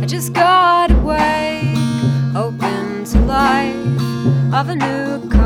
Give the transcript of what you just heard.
I just got awake, open to life of a new kind.